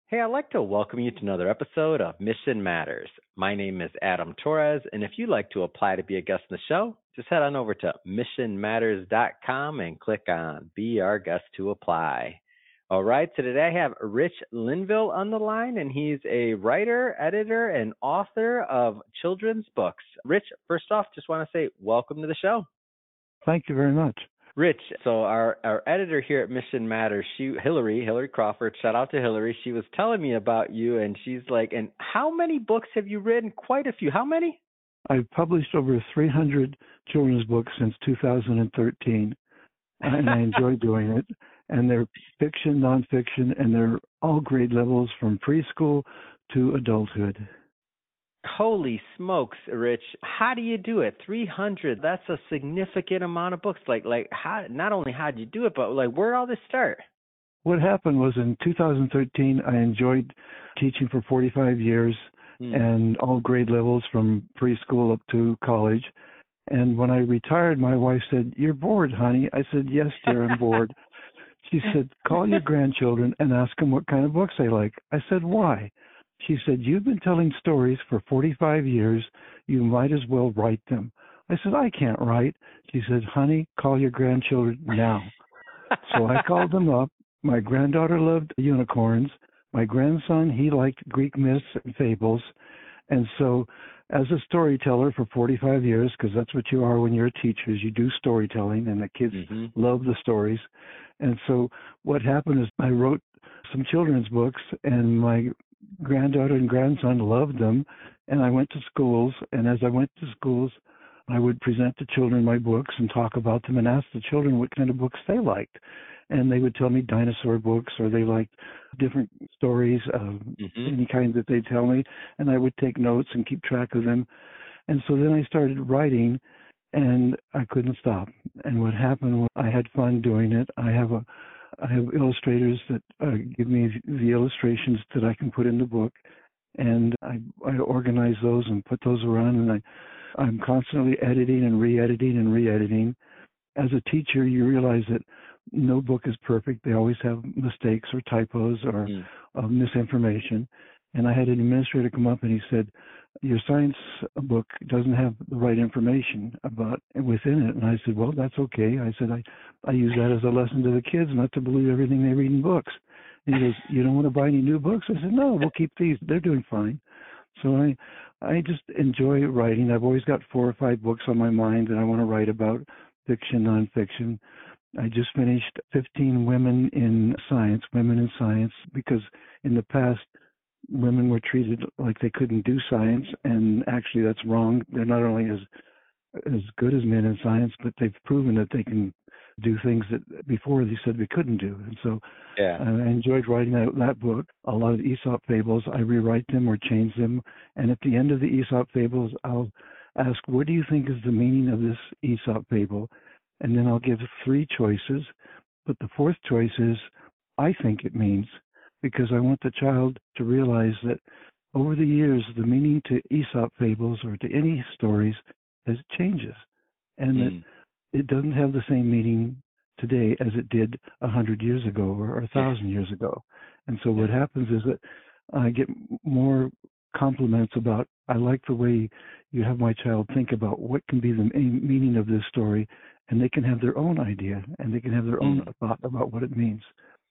Hey, I'd like to welcome you to another episode of Mission Matters. My name is Adam Torres, and if you'd like to apply to be a guest in the show, just head on over to missionmatters.com and click on Be Our Guest to apply. All right, so today I have Rich Linville on the line, and he's a writer, editor, and author of children's books. Rich, first off, just want to say welcome to the show. Thank you very much. Rich, so our editor here at Mission Matters, Hillary Crawford, shout out to Hillary. She was telling me about you, and she's like, and how many books have you written? Quite a few. How many? I've published over 300 children's books since 2013, and I enjoy doing it. And they're fiction, nonfiction, and they're all grade levels from preschool to adulthood. Holy smokes, Rich. How do you do it? 300, that's a significant amount of books. Like how, not only how did you do it, but like where did all this start? What happened was in 2013, I enjoyed teaching for 45 years and all grade levels from preschool up to college. And when I retired, my wife said, "You're bored, honey." I said, "Yes, dear, I'm bored." She said, "Call your grandchildren and ask them what kind of books they like." I said, "Why?" She said, "You've been telling stories for 45 years. You might as well write them." I said, "I can't write." She said, "Honey, call your grandchildren now." So I called them up. My granddaughter loved unicorns. My grandson, he liked Greek myths and fables. And so as a storyteller for 45 years, because that's what you are when you're a teacher, is you do storytelling, and the kids love the stories. And so what happened is I wrote some children's books, and my granddaughter and grandson loved them, and I went to schools, and as I went to schools, I would present to children my books and talk about them and ask the children what kind of books they liked. And they would tell me dinosaur books, or they liked different stories of any kind that they'd tell me, and I would take notes and keep track of them. And so then I started writing, and I couldn't stop. And what happened was I had fun doing it. I have illustrators that give me the illustrations that I can put in the book, and I organize those and put those around, and I'm constantly editing and re-editing. As a teacher, you realize that no book is perfect. They always have mistakes or typos or misinformation. And I had an administrator come up and he said, "Your science book doesn't have the right information about within it." And I said, "Well, that's okay." I said, I use that as a lesson to the kids not to believe everything they read in books. And he goes, "You don't want to buy any new books?" I said, "No, we'll keep these. They're doing fine." So I just enjoy writing. I've always got 4 or 5 books on my mind that I want to write about, fiction, nonfiction. I just finished 15 women in science, because in the past, women were treated like they couldn't do science, and actually that's wrong. They're not only as good as men in science, but they've proven that they can do things that before they said we couldn't do. And so I enjoyed writing that book. A lot of Aesop fables, I rewrite them or change them, and at the end of the Aesop fables, I'll ask, "What do you think is the meaning of this Aesop fable?" And then I'll give 3 choices, but the 4th choice is, "I think it means," because I want the child to realize that over the years, the meaning to Aesop fables or to any stories changes, and that it doesn't have the same meaning today as it did 100 years ago or 1,000 years ago. And so what happens is that I get more compliments about, "I like the way you have my child think about what can be the meaning of this story," and they can have their own idea and they can have their own thought about what it means.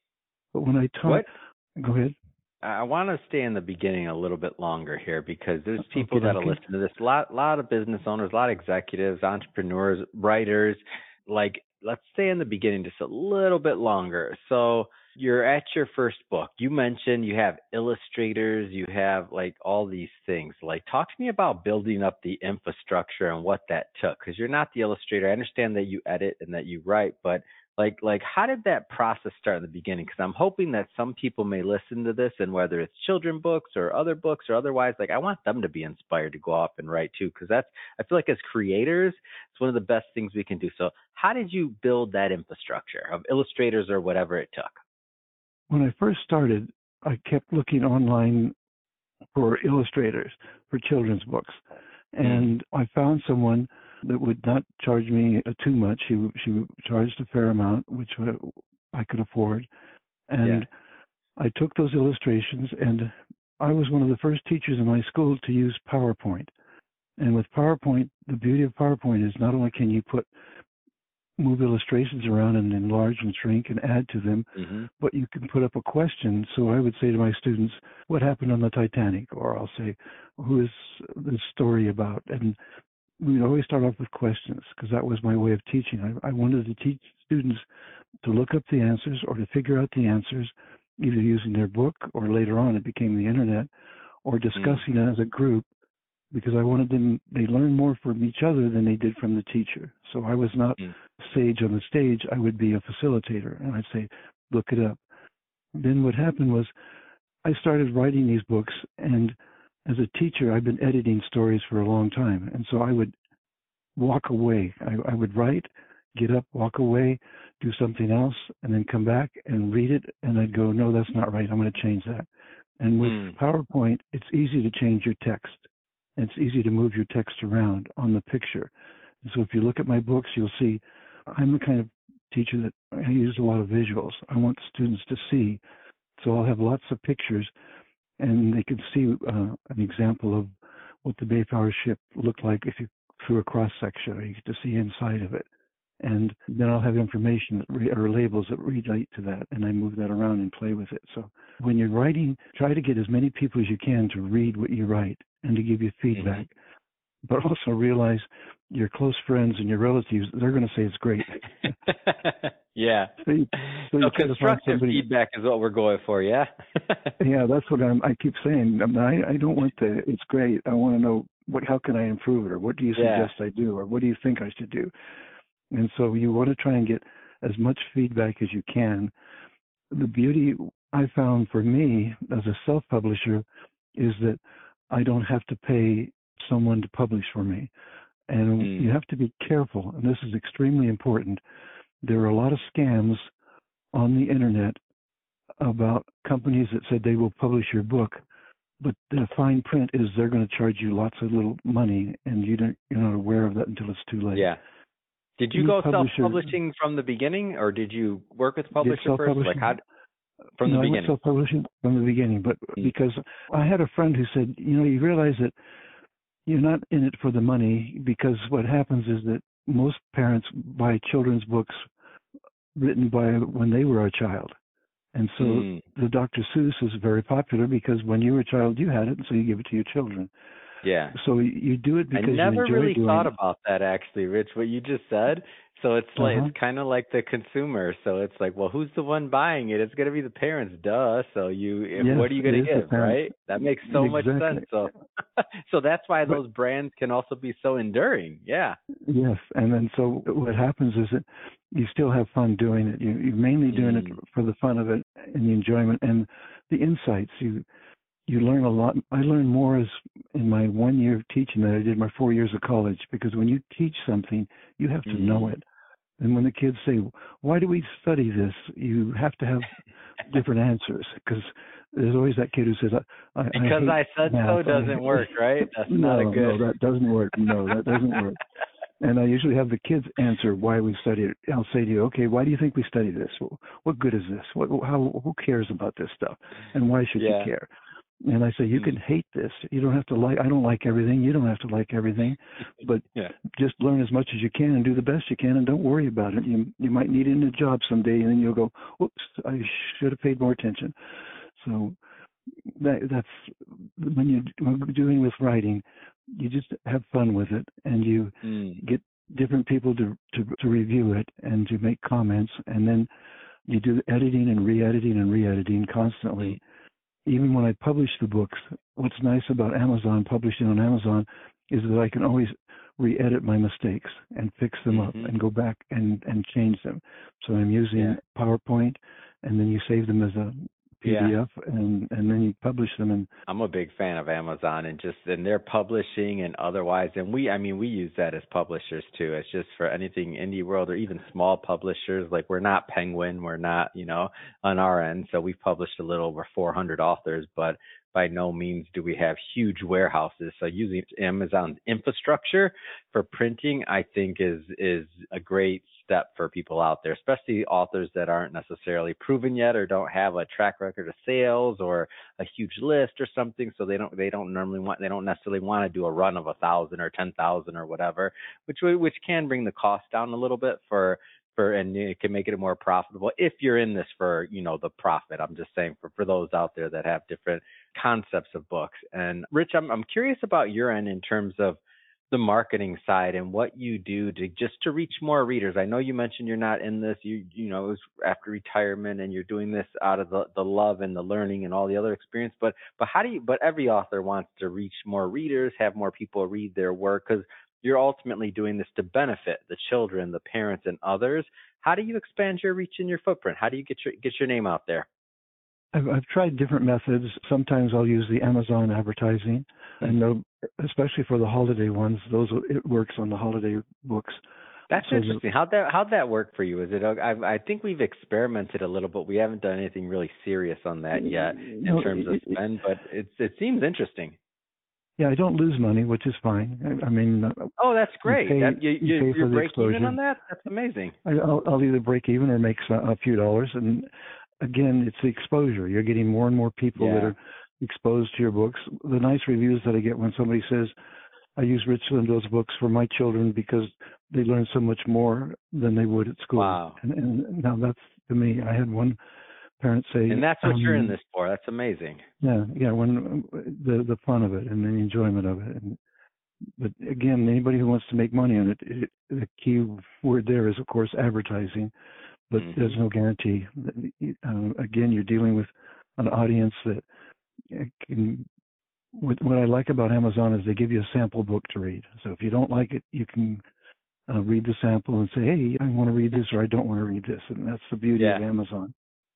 But when I talk, go ahead. I want to stay in the beginning a little bit longer here because there's people that'll listen to this. A lot of business owners, a lot of executives, entrepreneurs, writers. Like, let's stay in the beginning just a little bit longer. So you're at your first book. You mentioned you have illustrators, you have like all these things. Like, talk to me about building up the infrastructure and what that took, because you're not the illustrator. I understand that you edit and that you write, but like how did that process start in the beginning? Because I'm hoping that some people may listen to this, and whether it's children books or other books or otherwise, like I want them to be inspired to go off and write too, because I feel like as creators, it's one of the best things we can do. So how did you build that infrastructure of illustrators or whatever it took? When I first started, I kept looking online for illustrators for children's books, and I found someone that would not charge me too much. She charged a fair amount, which I could afford, and I took those illustrations, and I was one of the first teachers in my school to use PowerPoint. And with PowerPoint, the beauty of PowerPoint is not only can you move illustrations around and enlarge and shrink and add to them, but you can put up a question. So I would say to my students, what happened on the Titanic? Or I'll say, who is this story about? And we'd always start off with questions, because that was my way of teaching. I wanted to teach students to look up the answers or to figure out the answers, either using their book, or later on it became the internet, or discussing it as a group, because I wanted them, they learn more from each other than they did from the teacher. So I was not sage on the stage, I would be a facilitator, and I'd say, look it up. Then what happened was I started writing these books, and as a teacher, I've been editing stories for a long time, and so I would walk away. I would write, get up, walk away, do something else, and then come back and read it, and I'd go, no, that's not right, I'm going to change that. And with PowerPoint, it's easy to change your text. It's easy to move your text around on the picture. And so if you look at my books, you'll see I'm the kind of teacher that I use a lot of visuals. I want students to see. So I'll have lots of pictures, and they can see an example of what the Mayflower ship looked like if you threw a cross-section, or you get to see inside of it. And then I'll have information or labels that relate to that, and I move that around and play with it. So when you're writing, try to get as many people as you can to read what you write and to give you feedback. But also realize your close friends and your relatives, they're going to say it's great. Yeah. So constructive feedback is what we're going for, yeah? Yeah, that's what I keep saying. I don't want it's great. I want to know, how can I improve it, or what do you suggest I do, or what do you think I should do? And so you want to try and get as much feedback as you can. The beauty I found for me as a self-publisher is that I don't have to pay someone to publish for me. And you have to be careful, and this is extremely important. There are a lot of scams on the internet about companies that said they will publish your book, but the fine print is they're going to charge you lots of little money, and you're not aware of that until it's too late. Yeah. Did you go self-publishing from the beginning, or did you work with a publisher first? Like from the beginning? I went self-publishing from the beginning, but because I had a friend who said, you realize that you're not in it for the money, because what happens is that most parents buy children's books written by when they were a child. And so the Dr. Seuss is very popular because when you were a child, you had it, and so you give it to your children. Yeah. So you do it because you enjoy doing it. I never really thought about that, actually, Rich, what you just said. So it's like it's kind of like the consumer. So it's like, well, who's the one buying it? It's going to be the parents, duh. So what are you going to give, right? That makes so much sense. So so that's why those brands can also be so enduring. Yeah. Yes, and then so what happens is that you still have fun doing it. You're mainly doing it for the fun of it and the enjoyment and the insights. You learn a lot. I learned more in my 1 year of teaching than I did my 4 years of college, because when you teach something, you have to know it. And when the kids say, why do we study this? You have to have different answers, because there's always that kid who says, because I said math. So doesn't work, right? That's not a good. No, that doesn't work. No, that doesn't work. And I usually have the kids answer why we study it. I'll say to you, okay, why do you think we study this? What good is this? Who cares about this stuff? And why should you care? And I say, you can hate this. You don't have to like, I don't like everything. You don't have to like everything, but just learn as much as you can and do the best you can, and don't worry about it. You might need it in a job someday, and then you'll go, whoops, I should have paid more attention. So that's when you're doing with writing, you just have fun with it, and you get different people to review it and to make comments, and then you do editing and re-editing constantly. Even when I publish the books, what's nice about publishing on Amazon, is that I can always re-edit my mistakes and fix them up and go back and change them. So I'm using PowerPoint, and then you save them as a PDF, and then you publish them. And I'm a big fan of Amazon and their publishing and otherwise. And we use that as publishers too. It's just for anything indie world or even small publishers. Like we're not Penguin, we're not, on our end. So we've published a little over 400 authors, but by no means do we have huge warehouses. So using Amazon's infrastructure for printing, I think is a great step for people out there, especially authors that aren't necessarily proven yet or don't have a track record of sales or a huge list or something. So they don't necessarily want to do a run of 1,000 or 10,000 or whatever, which can bring the cost down a little bit and it can make it more profitable if you're in this for, the profit. I'm just saying for those out there that have different concepts of books. And Rich, I'm curious about your end in terms of the marketing side and what you do to reach more readers. I know you mentioned you're not in this, it was after retirement and you're doing this out of the love and the learning and all the other experience, but every author wants to reach more readers, have more people read their work, because you're ultimately doing this to benefit the children, the parents, and others. How do you expand your reach and your footprint? How do you get your name out there? I've tried different methods. Sometimes I'll use the Amazon advertising, and especially for the holiday ones, it works on the holiday books. That's interesting. How'd that work for you? Is it? I think we've experimented a little, but we haven't done anything really serious on that yet in terms of spend. But it seems interesting. Yeah, I don't lose money, which is fine. I mean, oh, that's great. You're breaking even on that? That's amazing. I'll either break even or make a few dollars. And again, it's the exposure. You're getting more and more people that are exposed to your books. The nice reviews that I get when somebody says, I use Rich Linville's books for my children because they learn so much more than they would at school. Wow. And now that's, to me, I had one parent say, and that's what you're in this for. That's amazing. Yeah. When the fun of it and the enjoyment of it. But again, anybody who wants to make money on it, the key word there is, of course, advertising. But there's no guarantee. Again, you're dealing with an audience that can. What I like about Amazon is they give you a sample book to read. So if you don't like it, you can read the sample and say, hey, I want to read this or I don't want to read this. And that's the beauty of Amazon.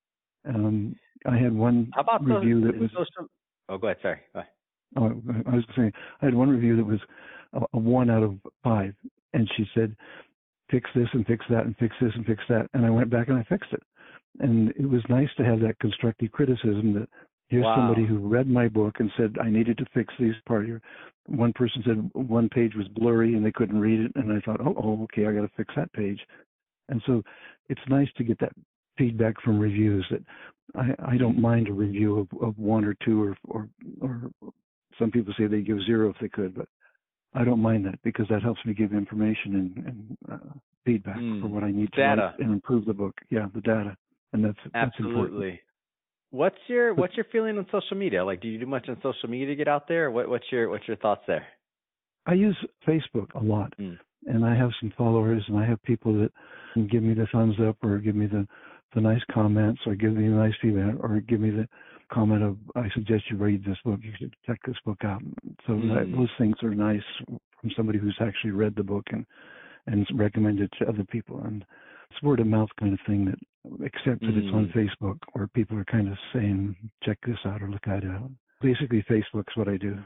I had one review that was... Oh, go ahead. Sorry. Go ahead. Oh, I was saying, I had one review that was a 1 out of 5. And she said, fix this and fix that and fix this and fix that. And I went back and I fixed it. And it was nice to have that constructive criticism that here's somebody who read my book and said, I needed to fix these part here. One person said one page was blurry and they couldn't read it. And I thought, okay, I got to fix that page. And so it's nice to get that feedback from reviews that I don't mind a review of 1 or 2 or some people say they give 0 if they could, but I don't mind that because that helps me give information and feedback for what I need to write and improve the book. Yeah, the data. And that's important. What's your feeling on social media? Like, do you do much on social media to get out there? What's your thoughts there? I use Facebook a lot, and I have some followers, and I have people that give me the thumbs up or give me the nice comments or give me the nice feedback or give me the comment of, I suggest you read this book. You should check this book out. So those things are nice from somebody who's actually read the book and recommended it to other people. And it's word of mouth kind of thing that, except that it's on Facebook where people are kind of saying, check this out or look at it. Basically, Facebook's what I do.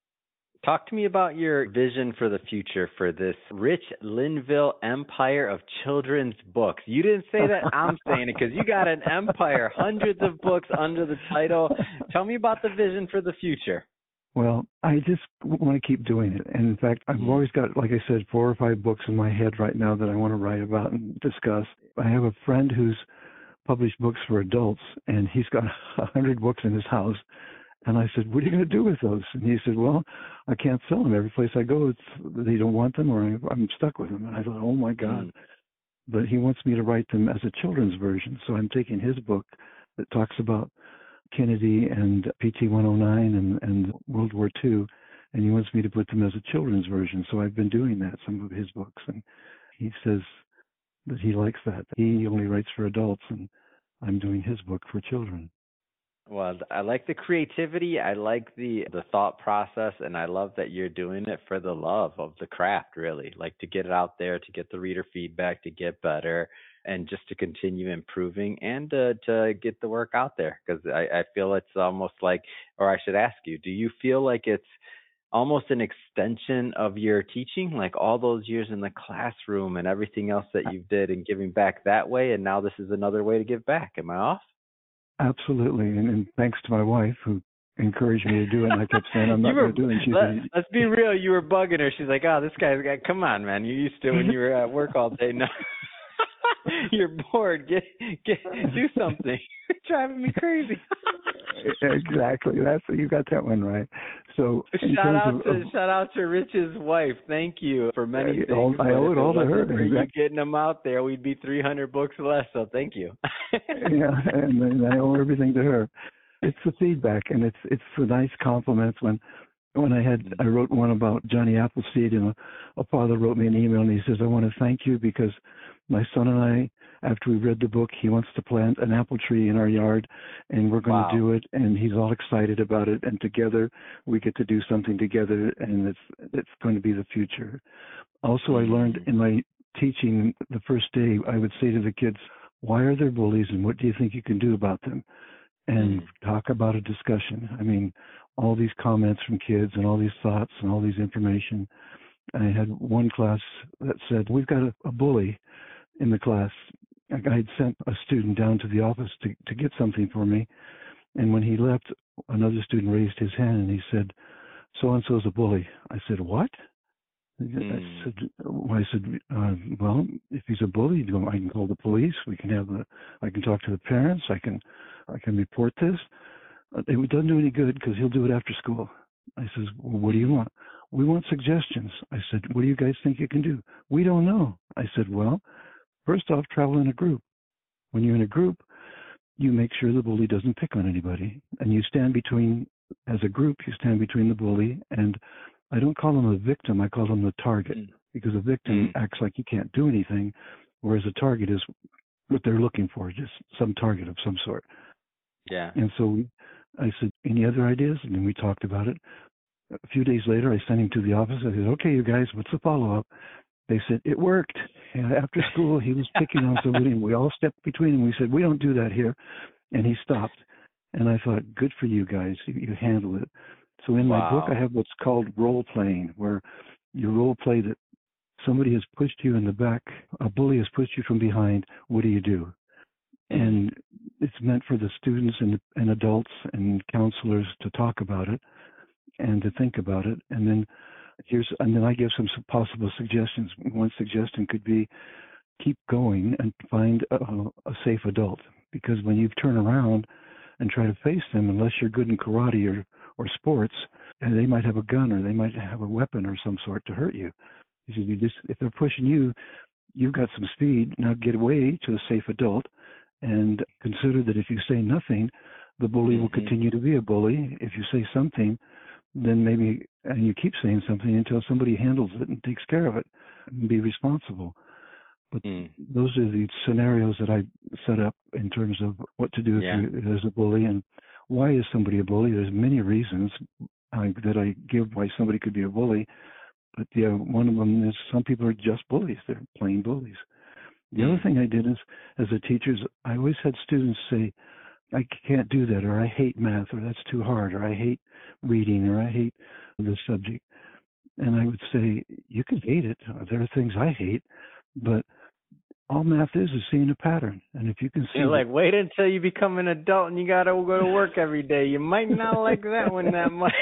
Talk to me about your vision for the future for this Rich Linville empire of children's books. You didn't say that. I'm saying it because you got an empire, hundreds of books under the title. Tell me about the vision for the future. Well, I just want to keep doing it. And in fact, I've always got, like I said, 4 or 5 books in my head right now that I want to write about and discuss. I have a friend who's published books for adults, and he's got 100 books in his house. And I said, what are you going to do with those? And he said, well, I can't sell them. Every place I go, they don't want them or I'm stuck with them. And I thought, oh, my God. But he wants me to write them as a children's version. So I'm taking his book that talks about Kennedy and PT 109 and World War II, and he wants me to put them as a children's version. So I've been doing that, some of his books. And he says that he likes that. He only writes for adults, and I'm doing his book for children. Well, I like the creativity. I like the thought process, and I love that you're doing it for the love of the craft, really, like to get it out there, to get the reader feedback, to get better, and just to continue improving and to get the work out there. Because I feel it's almost like, or I should ask you, do you feel like it's almost an extension of your teaching, like all those years in the classroom and everything else that you did and giving back that way, and now this is another way to give back? Am I off? Absolutely, and thanks to my wife who encouraged me to do it, and I kept saying I'm not going to do it. And she said, let's be real, you were bugging her. She's like, oh, this guy's got, come on, man. You used to when you were at work all day. No. You're bored. Get do something. You're driving me crazy. Exactly. You got that one right. So shout out to Rich's wife. Thank you for many things. I owe it all to her. For you getting them out there, we'd be 300 books less. So thank you. Yeah, and I owe everything to her. It's the feedback, and it's the nice compliments when I wrote one about Johnny Appleseed, and a father wrote me an email, and he says, I want to thank you because my son and I, after we read the book, he wants to plant an apple tree in our yard, and we're going to do it, and he's all excited about it, and together we get to do something together, and it's going to be the future. Also, I learned in my teaching the first day, I would say to the kids, why are there bullies, and what do you think you can do about them? And talk about a discussion. I mean, all these comments from kids and all these thoughts and all these information. I had one class that said, we've got a bully in the class. I had sent a student down to the office to get something for me. And when he left, another student raised his hand and he said, so-and-so's a bully. I said, what? I said, well, if he's a bully, I can call the police. I can talk to the parents. I can report this. It doesn't do any good because he'll do it after school. I says, well, what do you want? We want suggestions. I said, what do you guys think you can do? We don't know. I said, well, first off, travel in a group. When you're in a group, you make sure the bully doesn't pick on anybody. And as a group, you stand between the bully, and I don't call him a victim, I call him the target, because a victim acts like he can't do anything, whereas a target is what they're looking for, just some target of some sort. Yeah. And so I said, any other ideas? And then we talked about it. A few days later, I sent him to the office. I said, okay, you guys, what's the follow-up? They said, it worked. And after school, he was picking on somebody, and we all stepped between him. We said, we don't do that here. And he stopped. And I thought, good for you guys. You handle it. So in my book, I have what's called role-playing, where you role-play that somebody has pushed you in the back, a bully has pushed you from behind. What do you do? And it's meant for the students and adults and counselors to talk about it and to think about it. And then I give some possible suggestions. One suggestion could be keep going and find a safe adult, because when you turn around and try to face them, unless you're good in karate or sports, and they might have a gun or they might have a weapon or some sort to hurt you. If they're pushing you, you've got some speed. Now get away to a safe adult and consider that if you say nothing, the bully will continue to be a bully. If you say something, then maybe, and you keep saying something until somebody handles it and takes care of it and be responsible. But those are the scenarios that I set up in terms of what to do if you as a bully, and why is somebody a bully. There's many reasons that I give why somebody could be a bully, but one of them is some people are just bullies. They're plain bullies. The other thing I did is, as a teacher, I always had students say, I can't do that, or I hate math, or that's too hard, or I hate reading, or I hate this subject. And I would say, you can hate it. There are things I hate, but all math is seeing a pattern. And if you can see wait until you become an adult and you got to go to work every day. You might not like that one that much.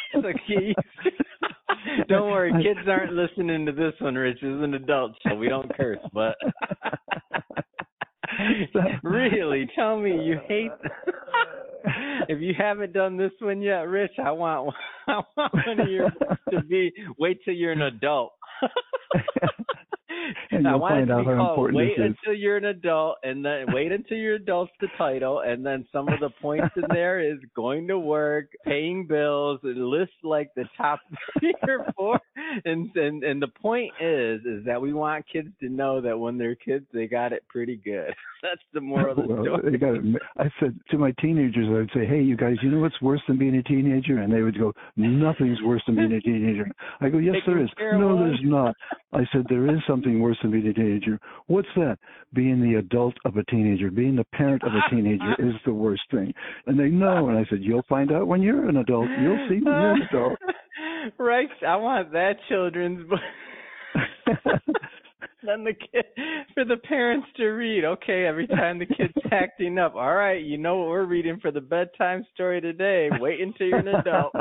Don't worry, kids aren't listening to this one, Rich. This is an adult show. We don't curse, but really, tell me you hate. If you haven't done this one yet, Rich, I want one of your to be. Wait till you're an adult. And you'll find out how important Wait until you're an adult, and then wait until you're adult's the title, and then some of the points in there is going to work, paying bills, and list like the top 3 or 4. And the point is that we want kids to know that when they're kids, they got it pretty good. That's the moral of the story. They got it. I said to my teenagers, I would say, hey, you guys, you know what's worse than being a teenager? And they would go, nothing's worse than being a teenager. I go, yes, there is. No, there's not. I said, there is something worse than being a teenager. What's that? Being the adult of a teenager, being the parent of a teenager is the worst thing. And they know. And I said, you'll find out when you're an adult. You'll see when you're an adult. Right. I want that children's book. Then the kid, for the parents to read. Okay, every time the kid's acting up. All right, you know what we're reading for the bedtime story today. Wait until you're an adult.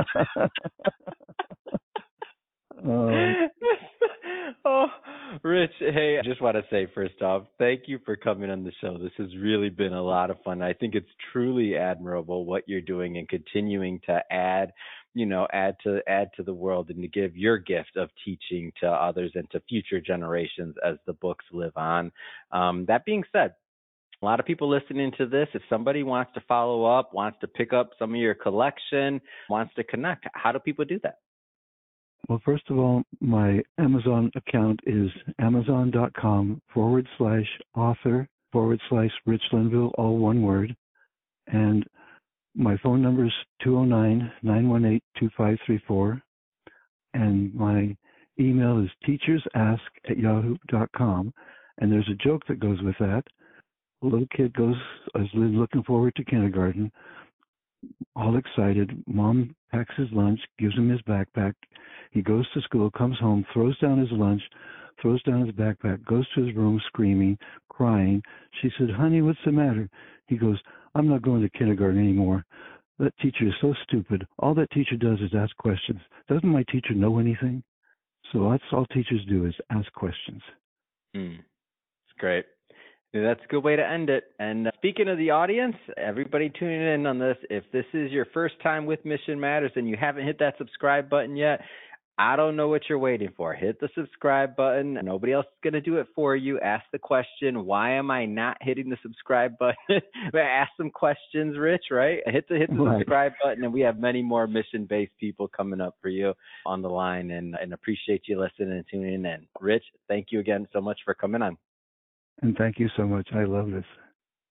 Oh, Rich, hey, I just want to say first off, thank you for coming on the show. This has really been a lot of fun. I think it's truly admirable what you're doing and continuing to add to the world and to give your gift of teaching to others and to future generations as the books live on. That being said, a lot of people listening to this, if somebody wants to follow up, wants to pick up some of your collection, wants to connect, how do people do that? Well, first of all, my Amazon account is amazon.com/author/Rich Linville, all one word. And my phone number is 209-918-2534. And my email is teachersask@yahoo.com. And there's a joke that goes with that. A little kid is looking forward to kindergarten, all excited. Mom packs his lunch, gives him his backpack. He goes to school, comes home, throws down his lunch, throws down his backpack, goes to his room screaming, crying. She said, "Honey, what's the matter?" He goes, "I'm not going to kindergarten anymore. That teacher is so stupid. All that teacher does is ask questions. Doesn't my teacher know anything?" So that's all teachers do, is ask questions. It's great. That's a good way to end it. And speaking of the audience, everybody tuning in on this, if this is your first time with Mission Matters and you haven't hit that subscribe button yet, I don't know what you're waiting for. Hit the subscribe button. Nobody else is going to do it for you. Ask the question, why am I not hitting the subscribe button? Ask some questions, Rich, right? Hit the subscribe button, and we have many more mission-based people coming up for you on the line, and appreciate you listening and tuning in. Rich, thank you again so much for coming on. And thank you so much. I love this.